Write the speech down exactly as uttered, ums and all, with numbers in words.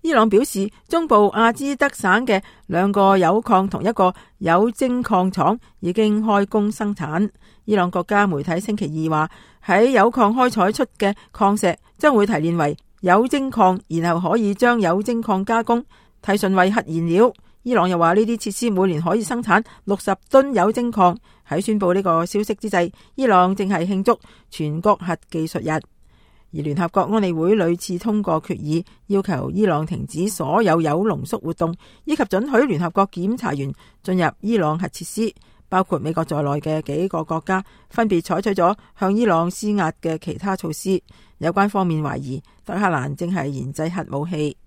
伊朗表示，中部阿茲德省嘅兩個鈾礦同一個鈾晶礦廠已經開工生產。伊朗國家媒體星期二話，喺鈾礦開採出嘅礦石將會提煉為鈾晶礦，然後可以將鈾晶礦加工提純為核燃料。伊朗又話呢啲設施每年可以生產六十噸鈾晶礦。喺宣布呢個消息之際，伊朗正係慶祝全國核技術日。而聯合國安理會屢次通過決議，要求伊朗停止所有鈾濃縮活動，以及准許聯合國檢查員進入伊朗核設施。包括美國在內嘅幾個國家分別採取咗向伊朗施壓嘅其他措施。有關方面懷疑德黑蘭正係研製核武器。